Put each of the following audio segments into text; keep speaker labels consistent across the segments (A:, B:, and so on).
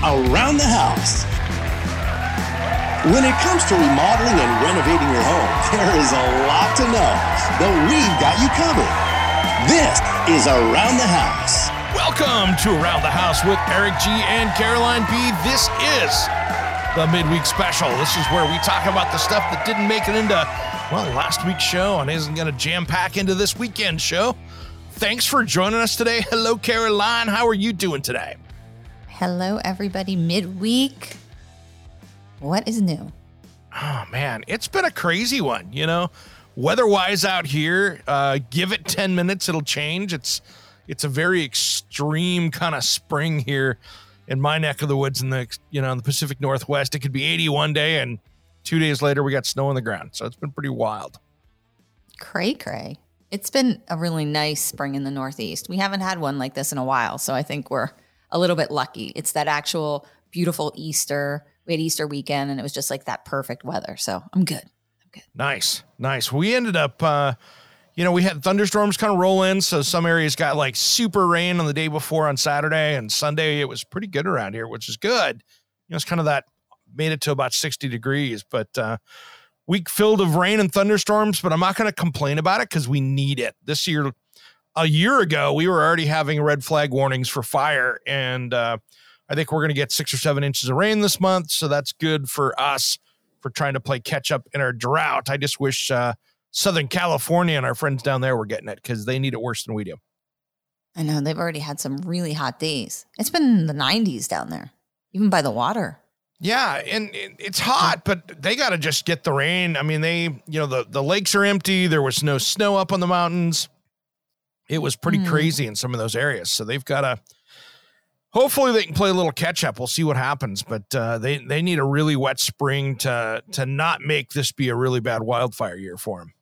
A: Around the House. When it comes to remodeling and renovating your home, there is a lot to know, but we've got you covered. This is Around the House.
B: Welcome to Around the House with Eric G. and Caroline B. This is the midweek special. This is where we talk about the stuff that didn't make it into, last week's show and isn't going to jam pack into this weekend show. Thanks for joining us today. Hello, Caroline. How are you doing today?
C: Hello, everybody. Midweek. What is new?
B: Oh, man. It's been a crazy one, Weather-wise out here, give it 10 minutes, it'll change. It's a very extreme kind of spring here in my neck of the woods in the, in the Pacific Northwest. It could be 80 one day, and 2 days later, we got snow on the ground. So it's been pretty wild.
C: Cray. It's been a really nice spring in the Northeast. We haven't had one like this in a while, so I think we're a little bit lucky. It's that actual beautiful Easter. We had Easter weekend, and it was just like that perfect weather. So I'm good.
B: Nice. We ended up, we had thunderstorms kind of roll in. So some areas got like super rain on the day before on Saturday, and Sunday it was pretty good around here, which is good. It's kind of that made it to about 60 degrees, but week filled of rain and thunderstorms, but I'm not going to complain about it because we need it. This year, a year ago, we were already having red flag warnings for fire, and I think we're going to get 6 or 7 inches of rain this month, so that's good for us for trying to play catch up in our drought. I just wish Southern California and our friends down there were getting it because they need it worse than we do.
C: I know. They've already had some really hot days. It's been in the 90s down there, even by the water.
B: Yeah, and it's hot, but they got to just get the rain. I mean, the lakes are empty. There was no snow up on the mountains. It was pretty crazy in some of those areas. So they've got to, hopefully they can play a little catch up. We'll see what happens, but they need a really wet spring to not make this be a really bad wildfire year for them.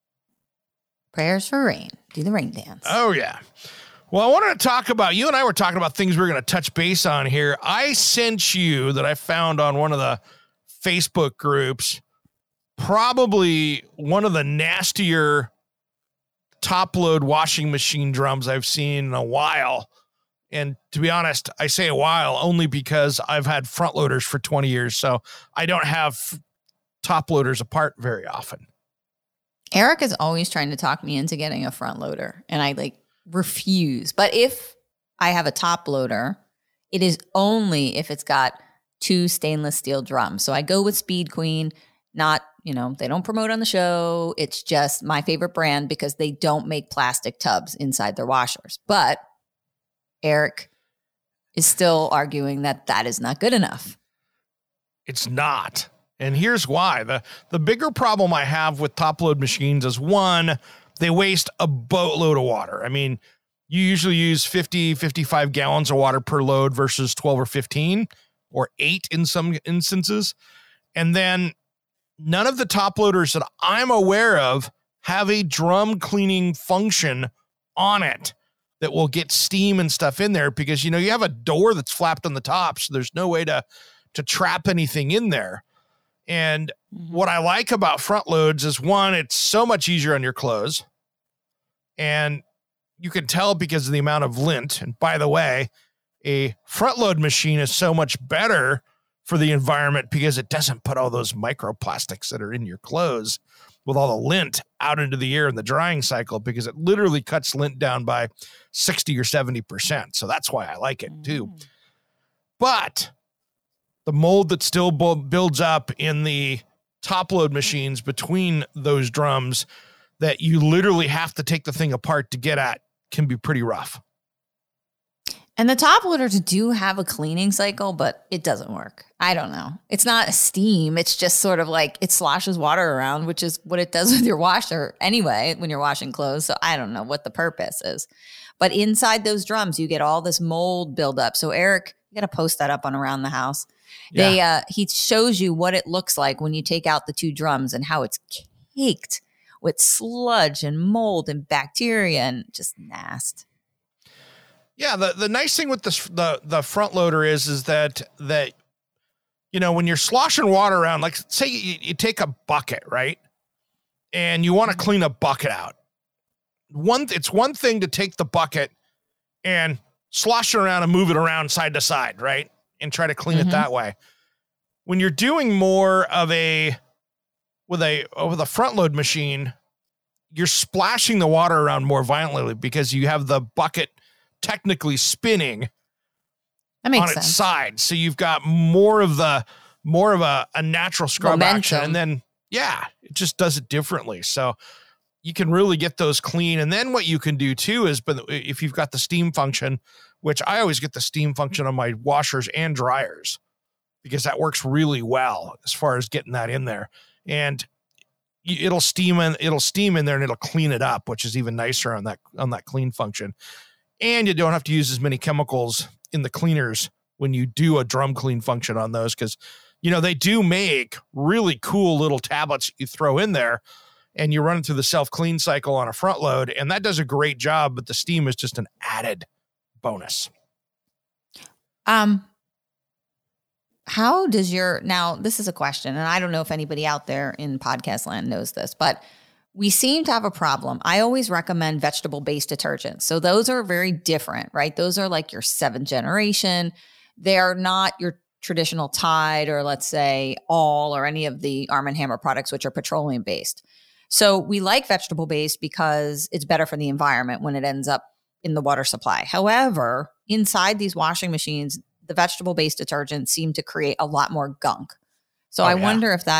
C: Prayers for rain. Do the rain dance.
B: Oh, yeah. Well, I wanted to talk about, you and I were talking about things we were going to touch base on here. I sent you that I found on one of the Facebook groups, probably one of the nastier top load washing machine drums I've seen in a while. And to be honest, I say a while only because I've had front loaders for 20 years. So I don't have top loaders apart very often.
C: Eric is always trying to talk me into getting a front loader, and I refuse. But if I have a top loader, it is only if it's got 2 stainless steel drums. So I go with Speed Queen, not, they don't promote on the show. It's just my favorite brand because they don't make plastic tubs inside their washers. But Eric is still arguing that that is not good enough.
B: It's not. And here's why. The bigger problem I have with top load machines is, one, they waste a boatload of water. I mean, you usually use 50, 55 gallons of water per load versus 12 or 15 or 8 in some instances. And then none of the top loaders that I'm aware of have a drum cleaning function on it that will get steam and stuff in there because, you have a door that's flapped on the top. So there's no way to trap anything in there. And what I like about front loads is, one, it's so much easier on your clothes. And you can tell because of the amount of lint. And by the way, a front load machine is so much better for the environment because it doesn't put all those microplastics that are in your clothes with all the lint out into the air in the drying cycle, because it literally cuts lint down by 60 or 70%. So that's why I like it too. But the mold that still builds up in the top load machines between those drums that you literally have to take the thing apart to get at can be pretty rough.
C: And the top loaders do have a cleaning cycle, but it doesn't work. I don't know. It's not a steam. It's just sort of like it sloshes water around, which is what it does with your washer anyway when you're washing clothes. So I don't know what the purpose is. But inside those drums, you get all this mold buildup. So Eric, you got to post that up on Around the House. Yeah. He shows you what it looks like when you take out the 2 drums and how it's caked with sludge and mold and bacteria and just nasty.
B: Yeah, the nice thing with the front loader is that when you're sloshing water around, like say you take a bucket, right? And you want to clean a bucket out. It's one thing to take the bucket and slosh it around and move it around side to side, right? and try to clean it that way. When you're doing more of with a front load machine, you're splashing the water around more violently because you have the bucket technically spinning
C: that makes
B: on
C: sense.
B: its side. So you've got more of a natural scrub action. And then, it just does it differently. So you can really get those clean. And then what you can do too is, but if you've got the steam function, which I always get the steam function on my washers and dryers, because that works really well as far as getting that in there. And it'll steam in there and it'll clean it up, which is even nicer on that clean function. And you don't have to use as many chemicals in the cleaners when you do a drum clean function on those, because they do make really cool little tablets you throw in there and you run it through the self-clean cycle on a front load, and that does a great job, but the steam is just an added bonus.
C: How does now this is a question, and I don't know if anybody out there in podcast land knows this, but we seem to have a problem. I always recommend vegetable-based detergents. So those are very different, right? Those are like your 7th generation. They're not your traditional Tide or let's say All or any of the Arm & Hammer products, which are petroleum-based. So we like vegetable-based because it's better for the environment when it ends up in the water supply. However, inside these washing machines, the vegetable-based detergents seem to create a lot more gunk. So I wonder if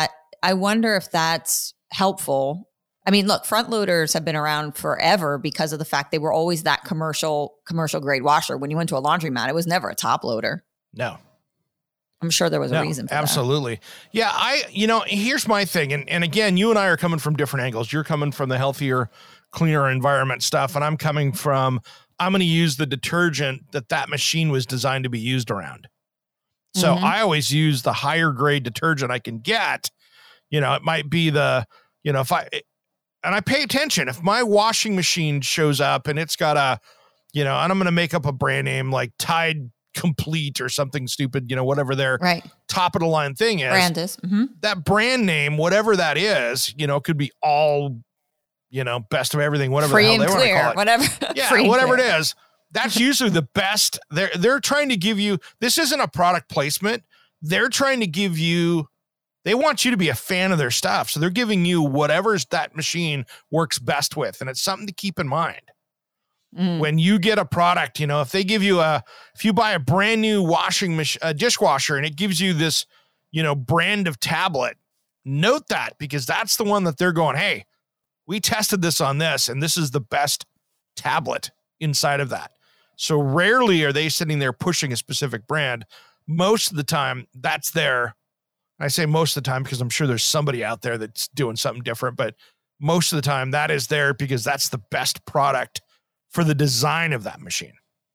C: that's helpful. I mean, look, front loaders have been around forever because of the fact they were always that commercial grade washer. When you went to a laundromat, it was never a top loader.
B: No.
C: I'm sure there was a reason for
B: absolutely. That. Yeah, here's my thing. And again, you and I are coming from different angles. You're coming from the healthier, cleaner environment stuff. And I'm coming from, I'm going to use the detergent that machine was designed to be used around. So I always use the higher grade detergent I can get. It might be and I pay attention. If my washing machine shows up and it's got and I'm going to make up a brand name like Tide Complete or something stupid, whatever their top of the line thing is.
C: Brand is.
B: That brand name, whatever that is, could be all, best of everything, whatever
C: free
B: the hell they
C: and
B: want to
C: clear,
B: call it.
C: whatever.
B: Yeah, whatever it is. That's usually the best. They're trying to give you, this isn't a product placement. They're trying to give you, they want you to be a fan of their stuff. So they're giving you whatever's that machine works best with. And it's something to keep in mind. When you get a product, if they give you if you buy a brand new dishwasher and it gives you this, brand of tablet, note that, because that's the one that they're going, hey, we tested this on this and this is the best tablet inside of that. So rarely are they sitting there pushing a specific brand. Most of the time that's there. I say most of the time because I'm sure there's somebody out there that's doing something different, but most of the time that is there because that's the best product for the design of that machine.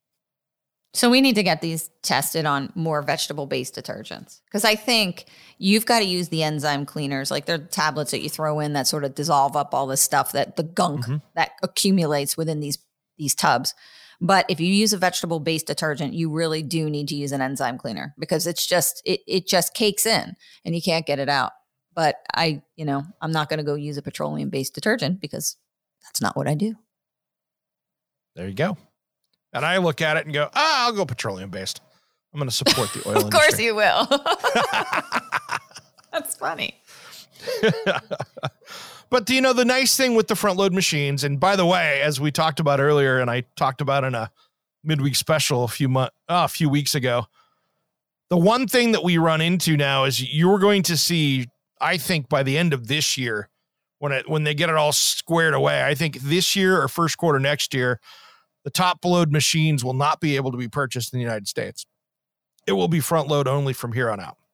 C: So we need to get these tested on more vegetable-based detergents, because I think you've got to use the enzyme cleaners, like they're tablets that you throw in that sort of dissolve up all this stuff, that the gunk that accumulates within these tubs. But if you use a vegetable-based detergent, you really do need to use an enzyme cleaner, because it's just it just cakes in and you can't get it out. But I'm not going to go use a petroleum-based detergent because that's not what I do.
B: There you go. And I look at it and go, I'll go petroleum based. I'm going to support the oil industry.
C: Of course you will. That's funny.
B: But the nice thing with the front load machines, and by the way, as we talked about earlier, and I talked about in a midweek special a few weeks ago, the one thing that we run into now is you're going to see, I think by the end of this year, when they get it all squared away, I think this year or first quarter next year, the top load machines will not be able to be purchased in the United States. It will be front load only from here on out.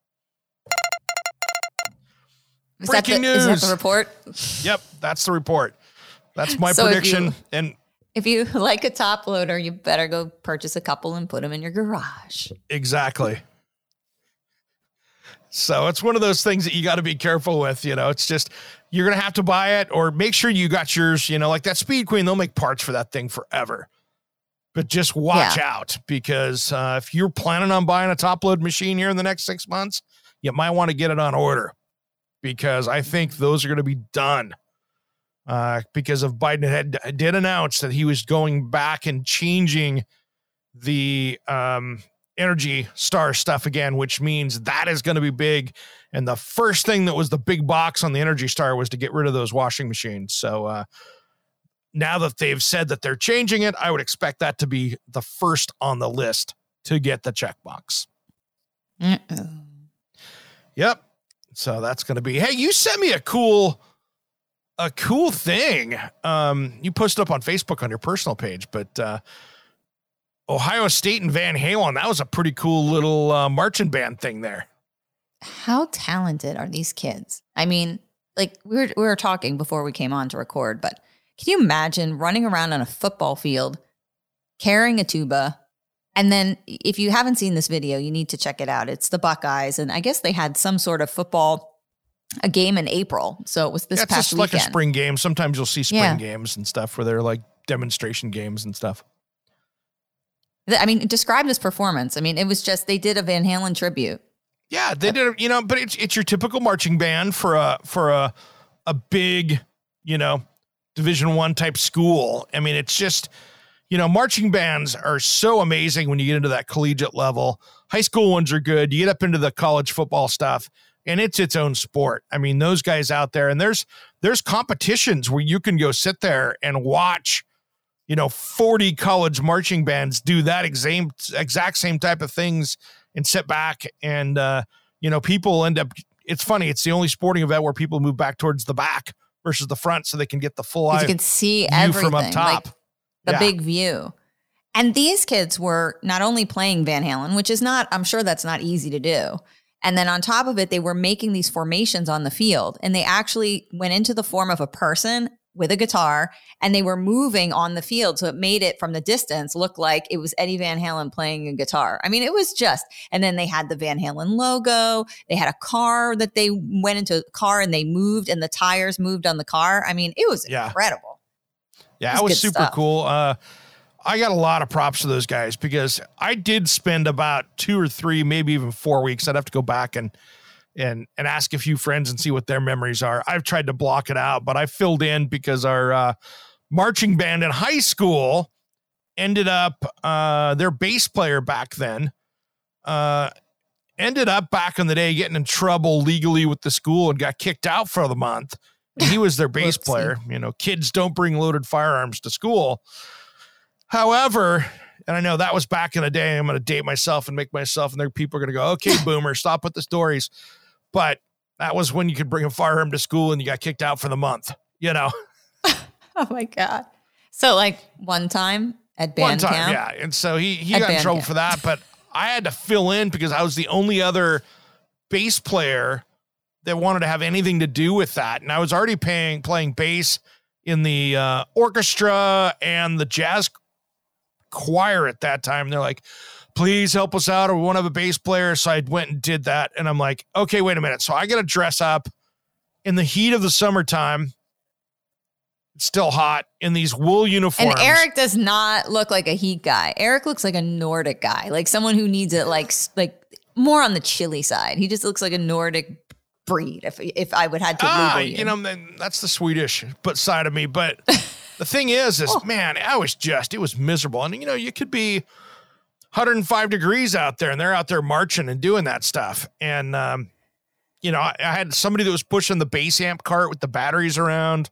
B: Breaking news.
C: Is that the report?
B: Yep, that's the report. That's my prediction.
C: If you like a top loader, you better go purchase a couple and put them in your garage.
B: Exactly. So it's one of those things that you got to be careful with. It's just, you're going to have to buy it, or make sure you got yours, like that Speed Queen, they'll make parts for that thing forever. But just watch out, because if you're planning on buying a top load machine here in the next 6 months, you might want to get it on order, because I think those are going to be done. Because of Biden did announce that he was going back and changing the Energy Star stuff again, which means that is going to be big. And the first thing that was the big box on the Energy Star was to get rid of those washing machines. So now that they've said that they're changing it, I would expect that to be the first on the list to get the checkbox. Yep. So that's going to be, hey, you sent me a cool thing. You posted up on Facebook on your personal page, but Ohio State and Van Halen, that was a pretty cool little marching band thing there.
C: How talented are these kids? I mean, like we were talking before we came on to record, but can you imagine running around on a football field, carrying a tuba? And then if you haven't seen this video, you need to check it out. It's the Buckeyes. And I guess they had some sort of a game in April. So it was this past
B: just
C: weekend.
B: Like a spring game. Sometimes you'll see spring games and stuff where they're like demonstration games and stuff.
C: I mean, describe this performance. I mean, it was just, they did a Van Halen tribute.
B: Yeah, they did, but it's your typical marching band for a big, Division I type school. I mean, it's just, marching bands are so amazing when you get into that collegiate level. High school ones are good. You get up into the college football stuff, and it's its own sport. I mean, those guys out there, and there's competitions where you can go sit there and watch, 40 college marching bands do that exact same type of things and sit back. And, people end up, it's funny. It's the only sporting event where people move back towards the back versus the front so they can get the full eye.
C: You can see
B: view
C: everything
B: from up top.
C: like the big view. And these kids were not only playing Van Halen, which is not, I'm sure that's not easy to do. And then on top of it, they were making these formations on the field, and they actually went into the form of a person with a guitar, and they were moving on the field. So it made it from the distance look like it was Eddie Van Halen playing a guitar. I mean, it was just, and then they had the Van Halen logo. They had a car that they went into a car and they moved, and the tires moved on the car. I mean, it was incredible.
B: Yeah, it was super stuff. Cool. I got a lot of props to those guys because I did spend about 2 or 3, maybe even 4 weeks. I'd have to go back and ask a few friends and see what their memories are. I've tried to block it out, but I filled in because our marching band in high school ended up, their bass player back then ended up back in the day getting in trouble legally with the school and got kicked out for the month. And he was their bass player. Kids don't bring loaded firearms to school. However, and I know that was back in the day. I'm going to date myself and make myself, and there people are going to go, okay, boomer, stop with the stories. But that was when you could bring a firearm to school and you got kicked out for the month,
C: Oh my God. So like one time at band camp?
B: Yeah. And so he got in trouble for that, but I had to fill in because I was the only other bass player that wanted to have anything to do with that. And I was already playing bass in the orchestra and the jazz choir at that time. And they're like, please help us out, or we want to have a bass player. So I went and did that. And I'm like, okay, wait a minute. So I got to dress up in the heat of the summertime. It's still hot in these wool uniforms.
C: And Eric does not look like a heat guy. Eric looks like a Nordic guy, like someone who needs it like more on the chilly side. He just looks like a Nordic breed. If I would have to label you.
B: That's the Swedish side of me. But the thing is, man, it was miserable. And, you could be 105 degrees out there and they're out there marching and doing that stuff. And, I had somebody that was pushing the bass amp cart with the batteries around.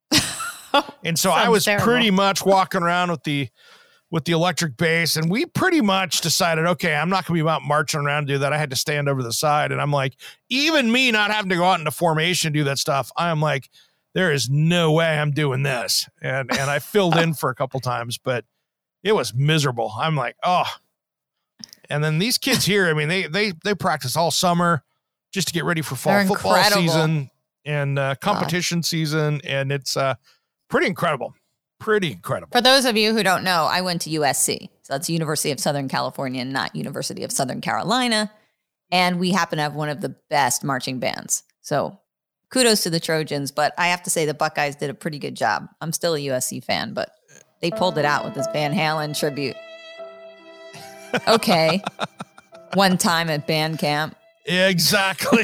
B: And so I was pretty much walking around with the electric bass, and we pretty much decided, okay, I'm not going to be out marching around and do that. I had to stand over the side. And I'm like, even me not having to go out into formation and do that stuff, I'm like, there is no way I'm doing this. And I filled in for a couple times, but it was miserable. I'm like, oh. And then these kids here, I mean, they practice all summer just to get ready for fall football season and competition season. And it's pretty incredible. Pretty incredible.
C: For those of you who don't know, I went to USC. So that's University of Southern California, not University of Southern Carolina. And we happen to have one of the best marching bands. So kudos to the Trojans, but I have to say the Buckeyes did a pretty good job. I'm still a USC fan, but they pulled it out with this Van Halen tribute. Okay. One time at band camp.
B: Yeah, exactly.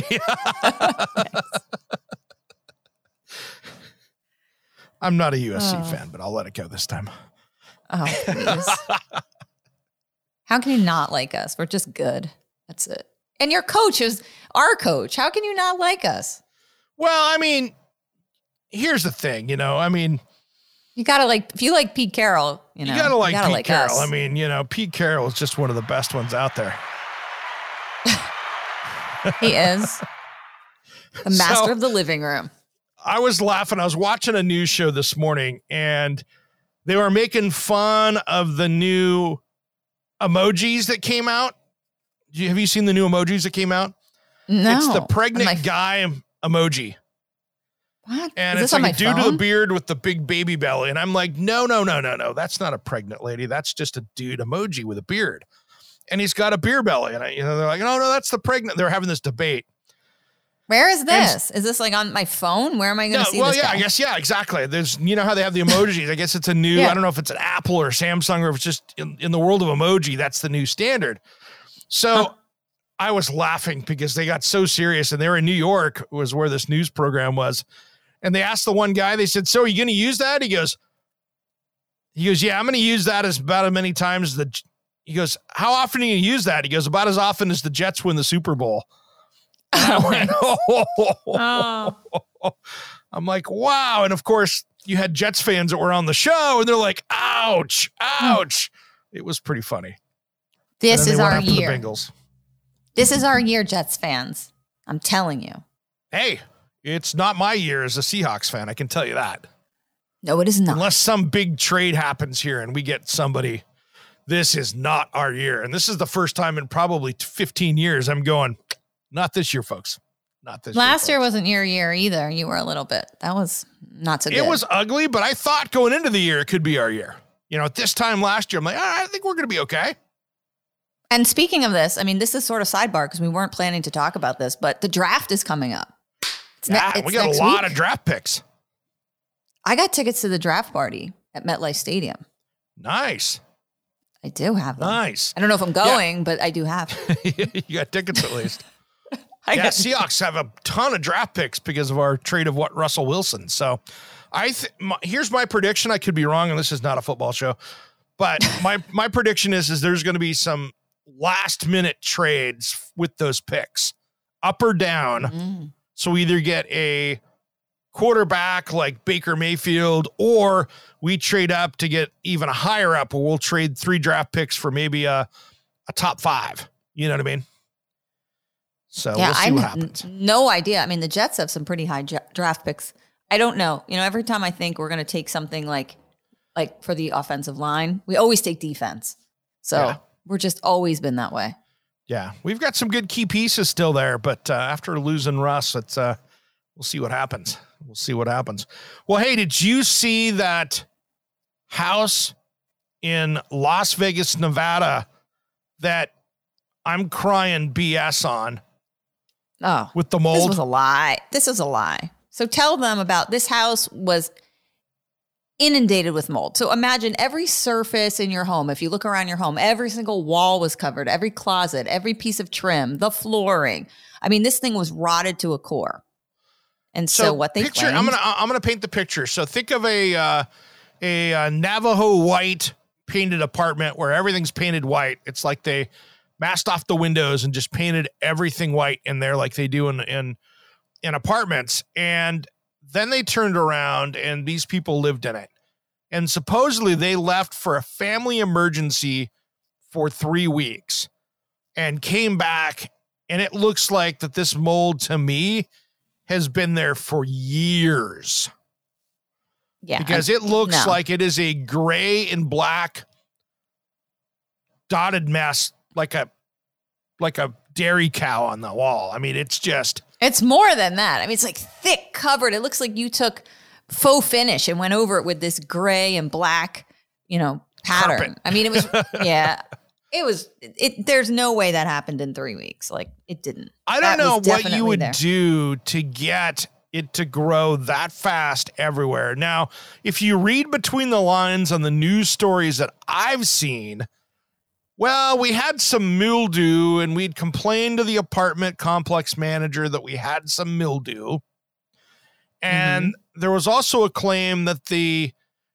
B: I'm not a USC fan, but I'll let it go this time.
C: Oh, please. How can you not like us? We're just good. That's it. And your coach is our coach. How can you not like us?
B: Well, I mean, here's the thing, I mean,
C: you gotta like, if you like Pete Carroll, you gotta
B: like Pete Carroll.
C: Us.
B: I mean, Pete Carroll is just one of the best ones out there.
C: He is the master of the living room.
B: I was laughing. I was watching a news show this morning and they were making fun of the new emojis that came out. Have you seen the new emojis that came out?
C: No.
B: It's the pregnant guy emoji.
C: What?
B: And it's like a dude with a beard with the big baby belly. And I'm like, no. That's not a pregnant lady. That's just a dude emoji with a beard. And he's got a beer belly. And they're like, no, that's the pregnant. They're having this debate.
C: Where is this? Is this like on my phone? Where am I going to see this guy?
B: I guess, exactly. There's, how they have the emojis. I guess it's a new, I don't know if it's an Apple or Samsung or if it's just in the world of emoji, that's the new standard. So I was laughing because they got so serious and they were in New York was where this news program was. And they asked the one guy, they said, so are you going to use that? He goes, yeah, I'm going to use that as about as many times. He goes, how often do you use that? He goes, about as often as the Jets win the Super Bowl. And I went, I'm like, wow. And of course you had Jets fans that were on the show and they're like, ouch. It was pretty funny.
C: This is our year. This is our year, Jets fans. I'm telling you.
B: Hey, it's not my year as a Seahawks fan. I can tell you that.
C: No, it is not.
B: Unless some big trade happens here and we get somebody, this is not our year. And this is the first time in probably 15 years I'm going, not this year, folks. Not this year.
C: Last year wasn't your year either. You were a little bit. That was not so good.
B: It was ugly, but I thought going into the year it could be our year. At this time last year, I'm like, I think we're going to be okay.
C: And speaking of this, I mean, this is sort of sidebar because we weren't planning to talk about this, but the draft is coming up.
B: We got a lot of draft picks.
C: I got tickets to the draft party at MetLife Stadium.
B: Nice.
C: I do have them.
B: Nice.
C: I don't know if I'm going, but I do have.
B: You got tickets at least. Seahawks have a ton of draft picks because of our trade of Russell Wilson. So here's my prediction. I could be wrong, and this is not a football show, but my prediction is there's going to be some last minute trades with those picks up or down. Mm-hmm. So we either get a quarterback like Baker Mayfield, or we trade up to get even a higher up, or we'll trade 3 draft picks for maybe a top 5. You know what I mean? So we'll see what happens.
C: No idea. I mean, the Jets have some pretty high draft picks. I don't know. Every time I think we're going to take something like for the offensive line, we always take defense. So we're just always been that way.
B: Yeah, we've got some good key pieces still there, but after losing Russ, we'll see what happens. Well, hey, did you see that house in Las Vegas, Nevada that I'm crying BS on?
C: Oh,
B: with the mold?
C: This was a lie. So tell them about this house was inundated with mold. So imagine every surface in your home. If you look around your home, every single wall was covered, every closet, every piece of trim, the flooring. I mean, this thing was rotted to a core. And so what they claimed,
B: I'm gonna paint the picture. So think of a Navajo white painted apartment where everything's painted white. It's like they masked off the windows and just painted everything white in there, like they do in apartments. And then they turned around and these people lived in it. And supposedly they left for a family emergency for 3 weeks and came back. And it looks like that this mold to me has been there for years.
C: Yeah.
B: Because it looks like it is a gray and black dotted mess, like a dairy cow on the wall. I mean, it's more
C: than that. I mean, it's like thick covered. It looks like you took faux finish and went over it with this gray and black, pattern.
B: Carpet.
C: I mean, it was, there's no way that happened in 3 weeks. Like it didn't.
B: I don't know what you would do to get it to grow that fast everywhere. Now, if you read between the lines on the news stories that I've seen, well, we had some mildew and we'd complained to the apartment complex manager that we had some mildew. And there was also a claim that the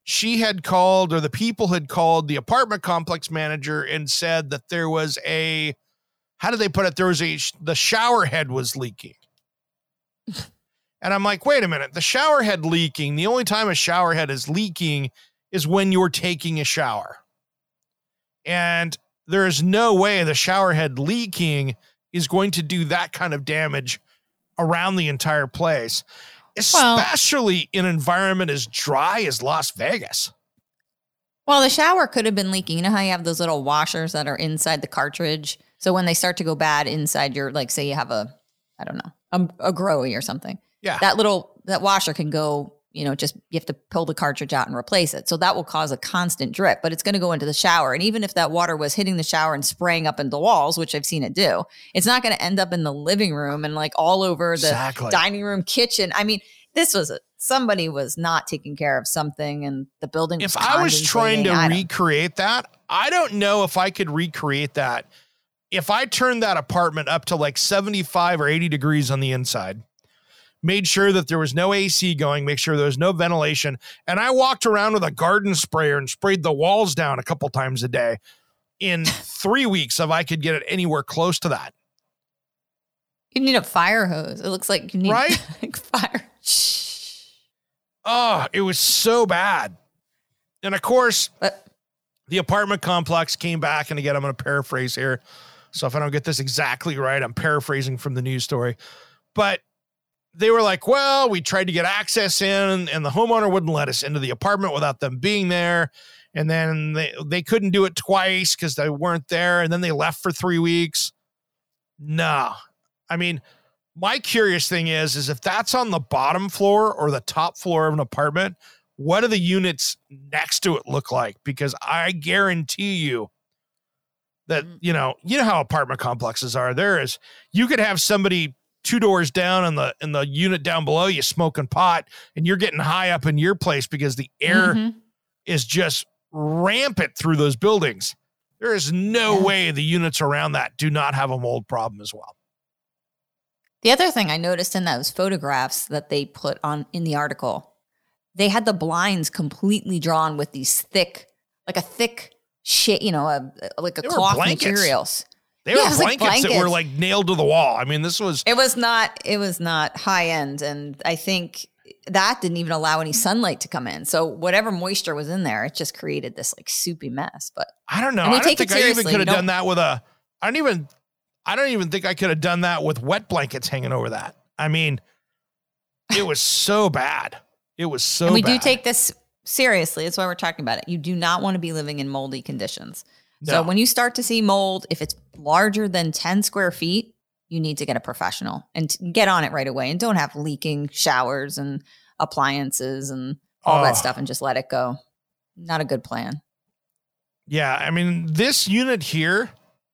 B: she had called, or the people had called the apartment complex manager and said that there was a, how did they put it? The shower head was leaking. And I'm like, wait a minute, the shower head leaking, the only time a shower head is leaking is when you're taking a shower. And there is no way the shower head leaking is going to do that kind of damage around the entire place, especially in an environment as dry as Las Vegas.
C: Well, the shower could have been leaking. You know how you have those little washers that are inside the cartridge? So when they start to go bad inside your, like, say you have a Grohe or something.
B: Yeah.
C: That washer can go, just you have to pull the cartridge out and replace it. So that will cause a constant drip, but it's going to go into the shower. And even if that water was hitting the shower and spraying up into the walls, which I've seen it do, it's not going to end up in the living room and like all over the dining room, kitchen. I mean, somebody was not taking care of something and the building. If
B: I was trying to recreate that, I don't know if I could recreate that. If I turned that apartment up to like 75 or 80 degrees on the inside, made sure that there was no AC going, make sure there was no ventilation. And I walked around with a garden sprayer and sprayed the walls down a couple times a day. In 3 weeks, if I could get it anywhere close to that.
C: You need a fire hose. It looks like you need fire.
B: Oh, it was so bad. And of course, the apartment complex came back, and again, I'm going to paraphrase here. So if I don't get this exactly right, I'm paraphrasing from the news story. But they were like, well, we tried to get access in and the homeowner wouldn't let us into the apartment without them being there. And then they couldn't do it twice because they weren't there. And then they left for 3 weeks. No. I mean, my curious thing is if that's on the bottom floor or the top floor of an apartment, what do the units next to it look like? Because I guarantee you that, you know how apartment complexes are. You could have somebody 2 doors down in the unit down below you smoking pot, and you're getting high up in your place because the air is just rampant through those buildings. There is no way the units around that do not have a mold problem as well.
C: The other thing I noticed in those photographs that they put on in the article, they had the blinds completely drawn with these thick shit, like a cloth materials.
B: They were blankets that were like nailed to the wall. I mean, it was not high end. And I think that didn't even allow any sunlight to come in. So whatever moisture was in there, it just created this like soupy mess. But I don't know. I don't think I even could have done that with I don't even think I could have done that with wet blankets hanging over that. I mean, it was so bad. It was so bad.
C: And we do take this seriously. That's why we're talking about it. You do not want to be living in moldy conditions. No. So when you start to see mold, if it's larger than 10 square feet, you need to get a professional and get on it right away. And don't have leaking showers and appliances and all that stuff and just let it go. Not a good plan.
B: Yeah. I mean, this unit here,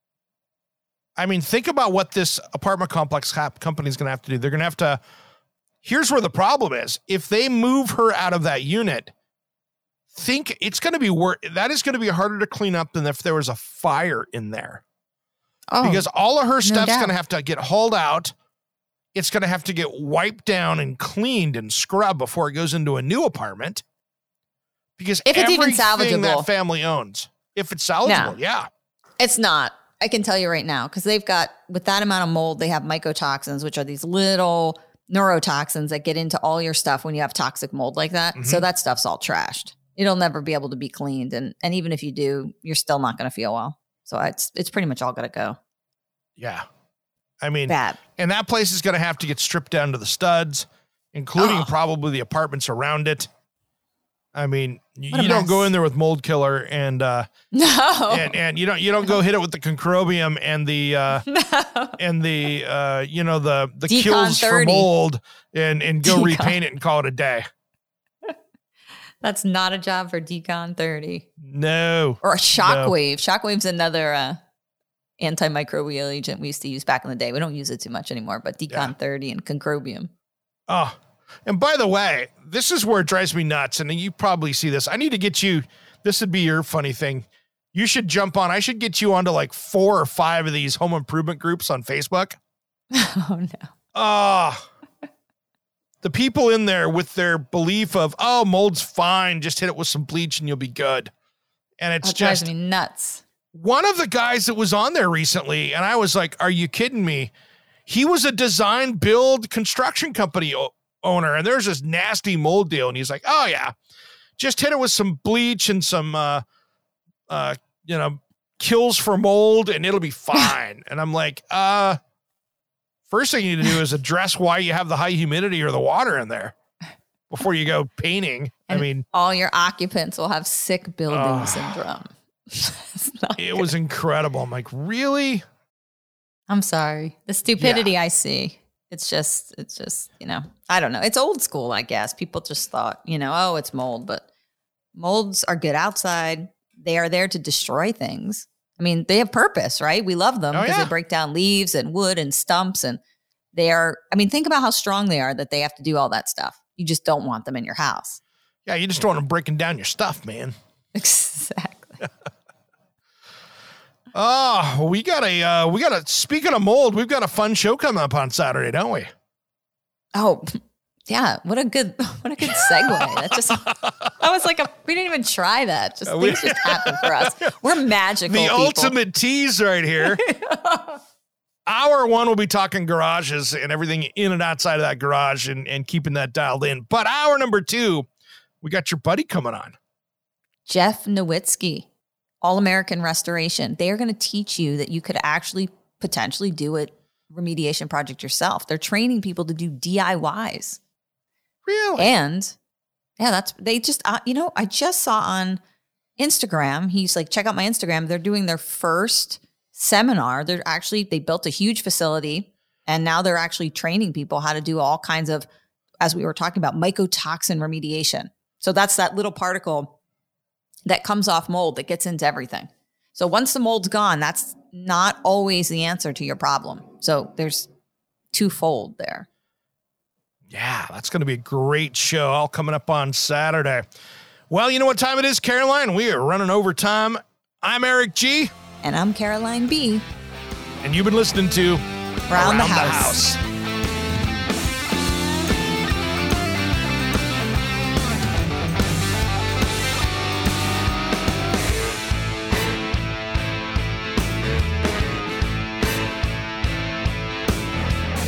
B: think about what this apartment complex company is going to have to do. They're going to have to, here's where the problem is. If they move her out of that unit, think it's going to be that is going to be harder to clean up than if there was a fire in there. Because all of her stuff's going to have to get hauled out. It's going to have to get wiped down and cleaned and scrubbed before it goes into a new apartment. Because
C: if it's even salvageable,
B: that family owns, if it's salvageable,
C: it's not. I can tell you right now, because they've got, with that amount of mold, they have mycotoxins, which are these little neurotoxins that get into all your stuff when you have toxic mold like that. Mm-hmm. So that stuff's all trashed. It'll never be able to be cleaned. And even if you do, you're still not going to feel well. So it's pretty much all got to go.
B: Yeah. I mean,
C: bad.
B: And that place is going to have to get stripped down to the studs, including probably the apartments around it. I mean, you don't go in there with mold killer and
C: no,
B: and you don't go hit it with the concrobium and the and the the kills 30. For mold and go repaint it and call it a day.
C: That's not a job for Decon 30.
B: No.
C: Or a Shockwave. No. Shockwave's another antimicrobial agent we used to use back in the day. We don't use it too much anymore, but Decon 30 and concrobium.
B: Oh, and by the way, this is where it drives me nuts. And you probably see this. I need to get you, this would be your funny thing. You should jump on. I should get you onto like 4 or 5 of these home improvement groups on Facebook.
C: Oh, no.
B: the people in there with their belief of, oh, mold's fine, just hit it with some bleach and you'll be good. And it's
C: drives me nuts.
B: One of the guys that was on there recently, and I was like, are you kidding me? He was a design build construction company owner, and there's this nasty mold deal. And he's like, oh yeah, just hit it with some bleach and some, kills for mold and it'll be fine. And I'm like, first thing you need to do is address why you have the high humidity or the water in there before you go painting.
C: And
B: I mean,
C: all your occupants will have sick building syndrome.
B: It was incredible. I'm like, really?
C: I'm sorry. The stupidity I see. It's just, I don't know. It's old school, I guess. People just thought, oh, it's mold, but molds are good outside. They are there to destroy things. I mean, they have purpose, right? We love them because they break down leaves and wood and stumps. And think about how strong they are that they have to do all that stuff. You just don't want them in your house.
B: Yeah, you just don't want them breaking down your stuff, man.
C: Exactly.
B: We got a, speaking of mold, we've got a fun show coming up on Saturday, don't we?
C: Oh, yeah. What a good segue. That just, I was like, we didn't even try that. Things just happen for us. We're magical
B: The
C: people.
B: ultimate tease right here. Hour one, we'll be talking garages and everything in and outside of that garage and keeping that dialed in. But hour number 2, we got your buddy coming on.
C: Jeff Nowitzki, All-American Restoration. They are going to teach you that you could actually potentially do a remediation project yourself. They're training people to do DIYs.
B: Really?
C: And I just saw on Instagram, he's like, check out my Instagram. They're doing their first seminar. They built a huge facility and now they're actually training people how to do all kinds of, as we were talking about, mycotoxin remediation. So that's that little particle that comes off mold that gets into everything. So once the mold's gone, that's not always the answer to your problem. So there's twofold there.
B: Yeah, that's going to be a great show, all coming up on Saturday. Well, you know what time it is, Caroline? We are running over time. I'm Eric G.
C: And I'm Caroline B.
B: And you've been listening to
C: Around the House.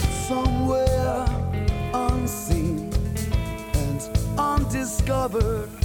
D: Somewhere unseen and undiscovered,